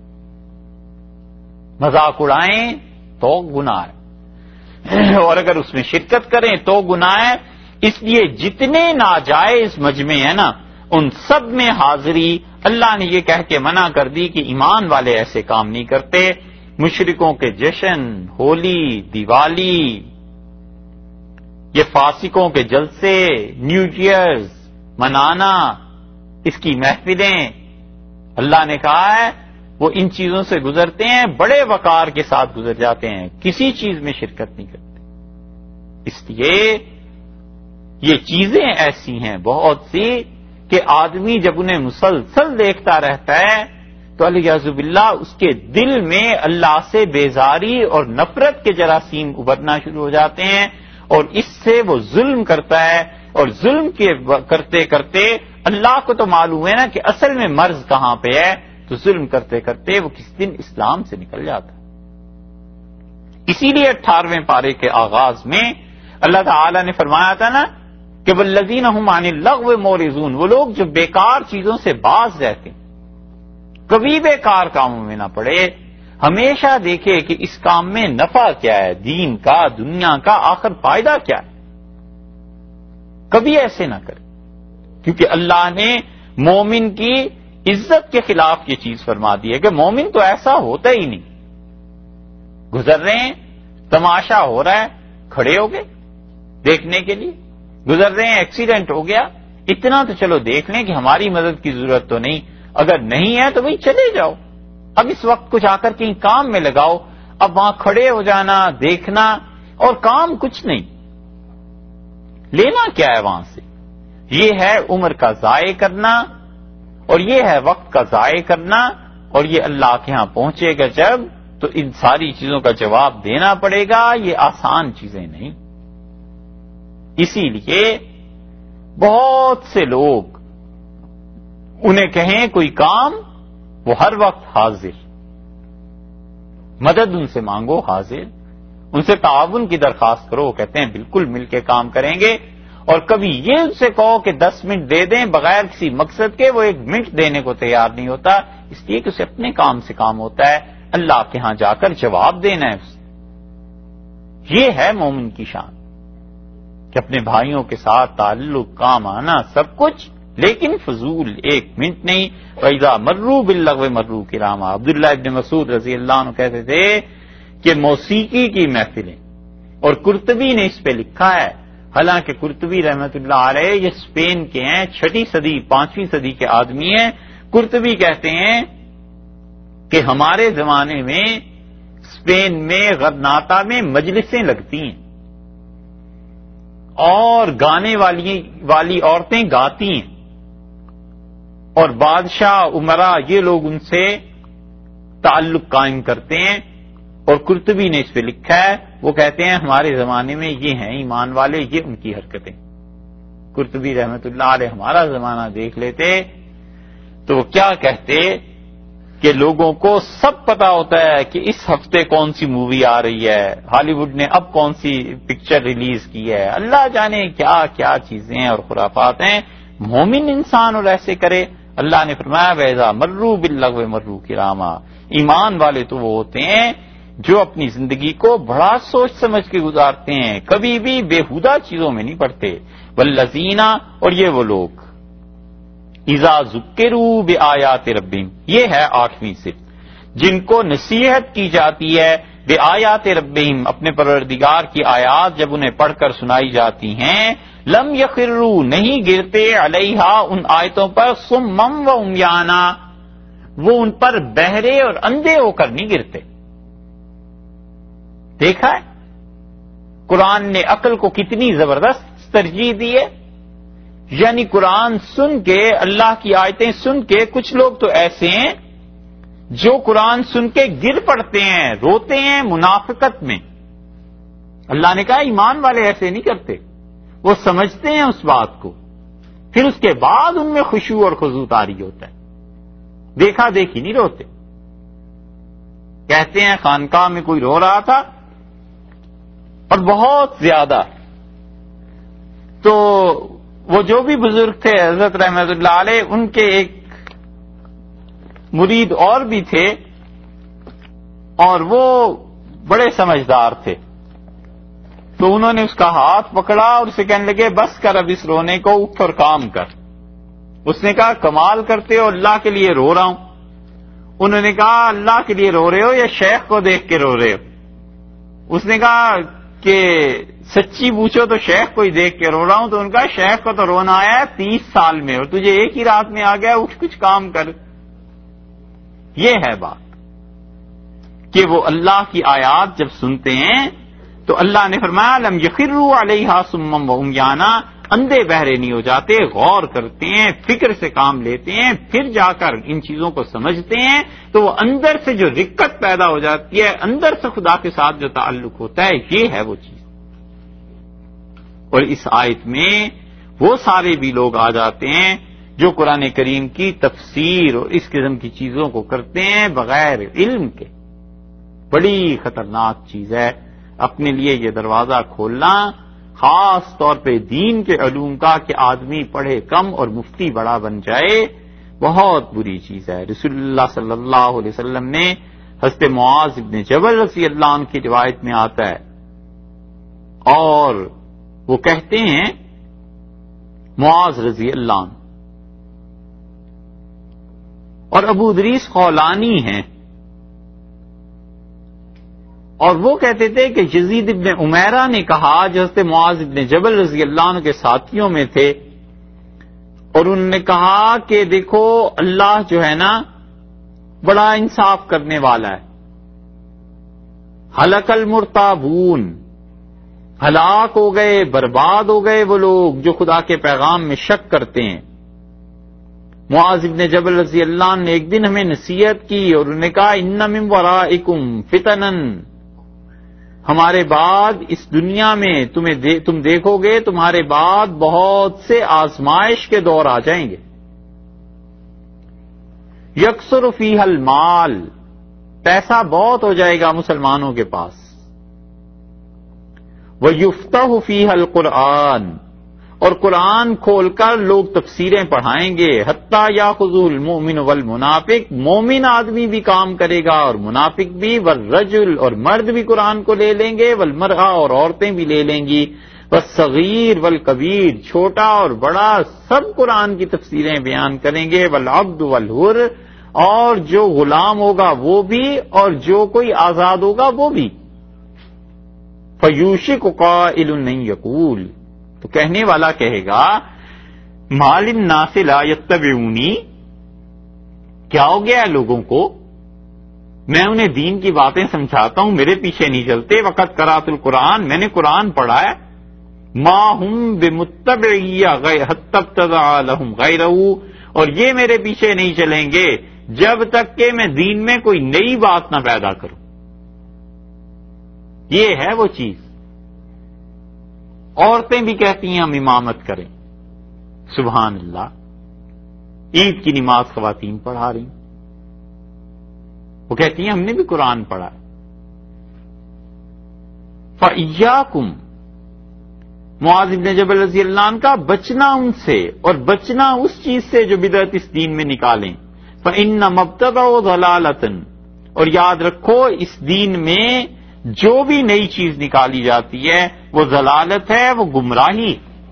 مذاق اڑائیں تو گناہ ہے، اور اگر اس میں شرکت کریں تو گناہ ہے۔ اس لیے جتنے ناجائز مجمع ہیں نا، ان سب میں حاضری اللہ نے یہ کہہ کے منع کر دی کہ ایمان والے ایسے کام نہیں کرتے۔ مشرکوں کے جشن، ہولی، دیوالی، یہ فاسقوں کے جلسے، نیو ایئرز منانا، اس کی محفلیں، اللہ نے کہا ہے وہ ان چیزوں سے گزرتے ہیں، بڑے وقار کے ساتھ گزر جاتے ہیں، کسی چیز میں شرکت نہیں کرتے۔ اس لیے یہ چیزیں ایسی ہیں بہت سی کہ آدمی جب انہیں مسلسل دیکھتا رہتا ہے تو علیہ باللہ اس کے دل میں اللہ سے بیزاری اور نفرت کے جراثیم ابھرنا شروع ہو جاتے ہیں، اور اس سے وہ ظلم کرتا ہے، اور ظلم کے کرتے کرتے اللہ کو تو معلوم ہے نا کہ اصل میں مرض کہاں پہ ہے، تو ظلم کرتے کرتے وہ کس دن اسلام سے نکل جاتا ہے۔ اسی لیے 18ویں پارے کے آغاز میں اللہ تعالی نے فرمایا تھا نا کہ والذین هم عن اللغو معرضون، وہ لوگ جو بیکار چیزوں سے باز رہتے ہیں، کبھی بیکار کاموں میں نہ پڑے، ہمیشہ دیکھے کہ اس کام میں نفع کیا ہے، دین کا، دنیا کا، آخر فائدہ کیا ہے، کبھی ایسے نہ کرے، کیونکہ اللہ نے مومن کی عزت کے خلاف یہ چیز فرما دی ہے کہ مومن تو ایسا ہوتا ہی نہیں۔ گزر رہے ہیں، تماشا ہو رہا ہے، کھڑے ہو گئے دیکھنے کے لیے، گزر رہے ہیں، ایکسیڈنٹ ہو گیا، اتنا تو چلو دیکھ لیں کہ ہماری مدد کی ضرورت تو نہیں، اگر نہیں ہے تو بھئی چلے جاؤ، اب اس وقت کچھ آ کر کہیں کام میں لگاؤ، اب وہاں کھڑے ہو جانا، دیکھنا، اور کام کچھ نہیں، لینا کیا ہے وہاں سے؟ یہ ہے عمر کا ضائع کرنا، اور یہ ہے وقت کا ضائع کرنا، اور یہ اللہ کے ہاں پہنچے گا جب تو ان ساری چیزوں کا جواب دینا پڑے گا، یہ آسان چیزیں نہیں۔ اسی لیے بہت سے لوگ انہیں کہیں کوئی کام، وہ ہر وقت حاضر، مدد ان سے مانگو حاضر، ان سے تعاون کی درخواست کرو، وہ کہتے ہیں بالکل مل کے کام کریں گے، اور کبھی یہ ان سے کہو کہ 10 منٹ دے دیں بغیر کسی مقصد کے، وہ 1 منٹ دینے کو تیار نہیں ہوتا، اس لیے کہ اسے اپنے کام سے کام ہوتا ہے، اللہ کے ہاں جا کر جواب دینا ہے اسے۔ یہ ہے مومن کی شان کہ اپنے بھائیوں کے ساتھ تعلق، کام آنا، سب کچھ، لیکن فضول 1 منٹ نہیں۔ وَإِذَا مَرُّوا بِاللَّغْوِ مَرُّوا كِرَامًا، عبداللہ ابن مسعود رضی اللہ عنہ کہتے تھے کہ موسیقی کی محفلیں، اور قرطبی نے اس پہ لکھا ہے، حالانکہ قرطبی رحمت اللہ علیہ یہ اسپین کے ہیں، 6 صدی 5ویں صدی کے آدمی ہیں، قرطبی کہتے ہیں کہ ہمارے زمانے میں اسپین میں غرناطہ میں مجلسیں لگتی ہیں، اور گانے والی عورتیں گاتی ہیں، اور بادشاہ عمرا یہ لوگ ان سے تعلق قائم کرتے ہیں، اور قرطبی نے اس پہ لکھا ہے، وہ کہتے ہیں ہمارے زمانے میں یہ ہیں ایمان والے، یہ ان کی حرکتیں۔ قرطبی رحمت اللہ علیہ ہمارا زمانہ دیکھ لیتے تو وہ کیا کہتے کہ لوگوں کو سب پتا ہوتا ہے کہ اس ہفتے کون سی مووی آ رہی ہے، ہالی ووڈ نے اب کون سی پکچر ریلیز کی ہے، اللہ جانے کیا کیا چیزیں اور خرافات ہیں۔ مومن انسان اور ایسے کرے؟ اللہ نے فرمایا وَإِذَا مَرُّوا بِاللَّغْوِ مَرُّوا كِرَامًا، ایمان والے تو وہ ہوتے ہیں جو اپنی زندگی کو بڑا سوچ سمجھ کے گزارتے ہیں، کبھی بھی بےہودہ چیزوں میں نہیں پڑتے۔ وَالَّذِينَ، اور یہ وہ لوگ اذا ذکروا بآیات ربہم، یہ ہے 8ویں صفت، جن کو نصیحت کی جاتی ہے بآیات ربہم، اپنے پروردگار کی آیات جب انہیں پڑھ کر سنائی جاتی ہیں، لم یخروا، نہیں گرتے، علیہا، ان آیتوں پر، صما وعمیانا، وہ ان پر بہرے اور اندھے ہو کر نہیں گرتے۔ دیکھا ہے قرآن نے عقل کو کتنی زبردست ترجیح دی ہے، یعنی قرآن سن کے، اللہ کی آیتیں سن کے، کچھ لوگ تو ایسے ہیں جو قرآن سن کے گر پڑتے ہیں، روتے ہیں منافقت میں۔ اللہ نے کہا ایمان والے ایسے نہیں کرتے، وہ سمجھتے ہیں اس بات کو، پھر اس کے بعد ان میں خشوع اور خضوع طاری ہوتا ہے، دیکھا دیکھی نہیں روتے۔ کہتے ہیں خانقاہ میں کوئی رو رہا تھا اور بہت زیادہ، تو وہ جو بھی بزرگ تھے حضرت رحمت اللہ علیہ، ان کے ایک مرید اور بھی تھے اور وہ بڑے سمجھدار تھے، تو انہوں نے اس کا ہاتھ پکڑا اور اسے کہنے لگے بس کر اب اس رونے کو، اٹھ اور کام کر۔ اس نے کہا کمال کرتے ہو، اللہ کے لیے رو رہا ہوں۔ انہوں نے کہا اللہ کے لیے رو رہے ہو یا شیخ کو دیکھ کے رو رہے ہو؟ اس نے کہا کہ سچی پوچھو تو شیخ کو ہی دیکھ کے رو رہا ہوں۔ تو ان کا شیخ کو تو رونا آیا ہے 30 سال میں اور تجھے ایک ہی رات میں آ گیا، اٹھ کچھ کام کر۔ یہ ہے بات کہ وہ اللہ کی آیات جب سنتے ہیں تو اللہ نے فرمایا لم یخروا علیہا صما وعمیانا، اندھے بہرے نہیں ہو جاتے، غور کرتے ہیں، فکر سے کام لیتے ہیں، پھر جا کر ان چیزوں کو سمجھتے ہیں تو وہ اندر سے جو رقت پیدا ہو جاتی ہے، اندر سے خدا کے ساتھ جو تعلق ہوتا ہے، یہ ہے وہ چیز۔ اور اس آیت میں وہ سارے بھی لوگ آ جاتے ہیں جو قرآن کریم کی تفسیر اور اس قسم کی چیزوں کو کرتے ہیں بغیر علم کے۔ بڑی خطرناک چیز ہے اپنے لیے یہ دروازہ کھولنا، خاص طور پہ دین کے علوم کا، کہ آدمی پڑھے کم اور مفتی بڑا بن جائے، بہت بری چیز ہے۔ رسول اللہ صلی اللہ علیہ وسلم نے حضرت معاذ بن جبل رضی اللہ عنہ کی روایت میں آتا ہے، اور وہ کہتے ہیں معاذ رضی اللہ عنہ، اور ابو ادریس خولانی ہیں، اور وہ کہتے تھے کہ یزید ابن عمیرہ نے کہا جو حضرت معاذ ابن جبل رضی اللہ عنہ کے ساتھیوں میں تھے، اور انہوں نے کہا کہ دیکھو اللہ جو ہے نا بڑا انصاف کرنے والا ہے۔ ہلک المرتابون، ہلاک ہو گئے، برباد ہو گئے وہ لوگ جو خدا کے پیغام میں شک کرتے ہیں۔ معاذ ابن جبل رضی اللہ عنہ نے ایک دن ہمیں نصیحت کی اور انہوں نے کہا ان من ورائکم فتنن، ہمارے بعد اس دنیا میں تم دیکھو گے تمہارے بعد بہت سے آزمائش کے دور آ جائیں گے۔ یکثر فیہ المال، پیسہ بہت ہو جائے گا مسلمانوں کے پاس۔ وَيُفْتَحُ فِيهَا الْقُرْآنُ، اور قرآن کھول کر لوگ تفسیریں پڑھائیں گے۔ حتیٰ یاخذ المؤمن والمنافق، مومن آدمی بھی کام کرے گا اور منافق بھی، والرجل، اور مرد بھی قرآن کو لے لیں گے، والمرأة، اور عورتیں بھی لے لیں گی، والصغیر والکبیر، چھوٹا اور بڑا سب قرآن کی تفسیریں بیان کریں گے، والعبد والحر، اور جو غلام ہوگا وہ بھی اور جو کوئی آزاد ہوگا وہ بھی۔ فَيُوشِكُ قَائِلٌ أَن يَقُولَ، تو کہنے والا کہے گا مَا لِلنَّاسِ لَا يَتَّبِعُونِی، کیا ہو گیا ہے لوگوں کو، میں انہیں دین کی باتیں سمجھاتا ہوں میرے پیچھے نہیں چلتے۔ وقت قرأت القرآن، میں نے قرآن پڑھا ہے۔ مَا هُم بِمُتَّبِعِی حَتَّى ابْتَدَعَ لَهُمْ غَیْرَهُ، اور یہ میرے پیچھے نہیں چلیں گے جب تک کہ میں دین میں کوئی نئی بات نہ پیدا کروں۔ یہ ہے وہ چیز۔ عورتیں بھی کہتی ہیں ہم امامت کریں، سبحان اللہ، عید کی نماز خواتین پڑھا رہی ہیں، وہ کہتی ہیں ہم نے بھی قرآن پڑھا۔ فَإِيَّاكُمْ، معاذ بن جبل رضی اللہ عنہ کا بچنا ان سے، اور بچنا اس چیز سے جو بدعت اس دین میں نکالیں۔ فَإِنَّ مَبْتَدَعُ ضَلَالَةً، اور یاد رکھو اس دین میں جو بھی نئی چیز نکالی جاتی ہے وہ ضلالت ہے، وہ گمراہی۔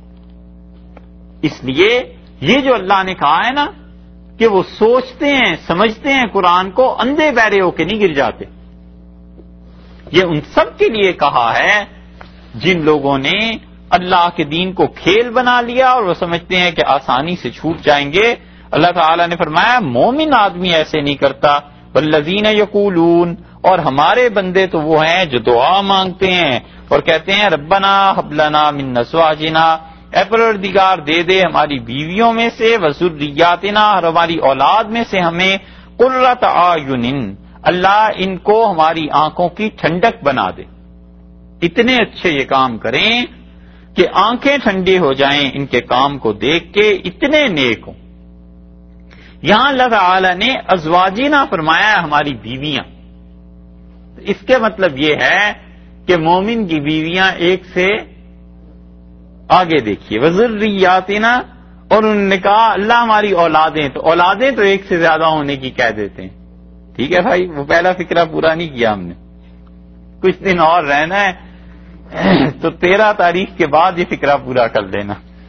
اس لیے یہ جو اللہ نے کہا ہے نا کہ وہ سوچتے ہیں سمجھتے ہیں قرآن کو، اندھے بہرے ہو کے نہیں گر جاتے، یہ ان سب کے لیے کہا ہے جن لوگوں نے اللہ کے دین کو کھیل بنا لیا اور وہ سمجھتے ہیں کہ آسانی سے چھوٹ جائیں گے۔ اللہ تعالیٰ نے فرمایا مومن آدمی ایسے نہیں کرتا۔ والذین یقولون، اور ہمارے بندے تو وہ ہیں جو دعا مانگتے ہیں اور کہتے ہیں ربنا ہب لنا من ازواجنا، اے پروردگار دے دے ہماری بیویوں میں سے، وذریاتنا، اور ہماری اولاد میں سے ہمیں، قرۃ اعین، اللہ ان کو ہماری آنکھوں کی ٹھنڈک بنا دے، اتنے اچھے یہ کام کریں کہ آنکھیں ٹھنڈی ہو جائیں ان کے کام کو دیکھ کے، اتنے نیک ہوں۔ یہاں اللہ تعالی نے ازواجنا فرمایا ہے ہماری بیویاں، اس کے مطلب یہ ہے کہ مومن کی بیویاں ایک سے آگے دیکھیے وذریاتنا، اور انہوں نے کہا اللہ ہماری اولادیں، تو اولادیں تو ایک سے زیادہ ہونے کی کہہ دیتے ہیں. ٹھیک ہے بھائی، وہ پہلا فکرہ پورا نہیں کیا ہم نے، کچھ دن اور رہنا ہے تو 13 تاریخ کے بعد یہ فکرہ پورا کر دینا.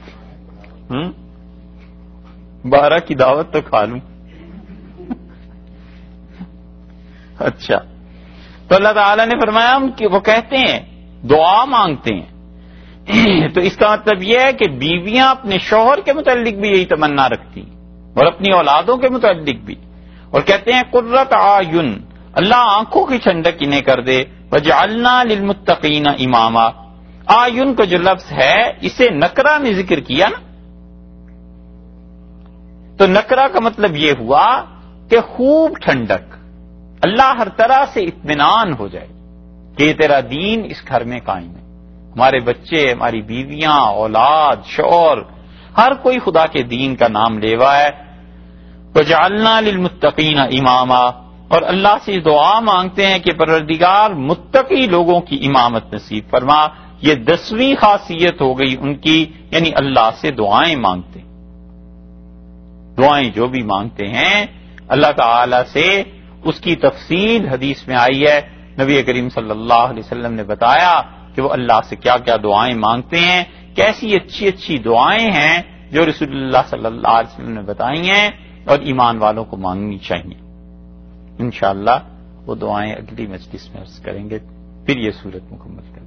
12 کی دعوت تو کھا لوں. اچھا، تو اللہ تعالیٰ نے فرمایا کہ وہ کہتے ہیں دعا مانگتے ہیں، تو اس کا مطلب یہ ہے کہ بیویاں اپنے شوہر کے متعلق بھی یہی تمنا رکھتی ہیں اور اپنی اولادوں کے متعلق بھی، اور کہتے ہیں قرۃ اعین، اللہ آنکھوں کی ٹھنڈک انہیں کر دے. وجعلنا للمتقین اماما، اعین کو جو لفظ ہے اسے نکرہ میں ذکر کیا نا، تو نکرہ کا مطلب یہ ہوا کہ خوب ٹھنڈک، اللہ ہر طرح سے اطمینان ہو جائے کہ تیرا دین اس گھر میں قائم ہے، ہمارے بچے، ہماری بیویاں، اولاد، شوہر، ہر کوئی خدا کے دین کا نام لیوا ہے. وجعلنا للمتقین اماما، اور اللہ سے دعا مانگتے ہیں کہ پروردگار متقی لوگوں کی امامت نصیب فرما. یہ 10ویں خاصیت ہو گئی ان کی، یعنی اللہ سے دعائیں مانگتے ہیں. دعائیں جو بھی مانگتے ہیں اللہ تعالی سے، اس کی تفصیل حدیث میں آئی ہے. نبی کریم صلی اللہ علیہ وسلم نے بتایا کہ وہ اللہ سے کیا کیا دعائیں مانگتے ہیں، کیسی اچھی اچھی دعائیں ہیں جو رسول اللہ صلی اللہ علیہ وسلم نے بتائی ہیں اور ایمان والوں کو مانگنی چاہیے. انشاءاللہ وہ دعائیں اگلی مجلس میں عرض کریں گے، پھر یہ صورت مکمل کریں گے.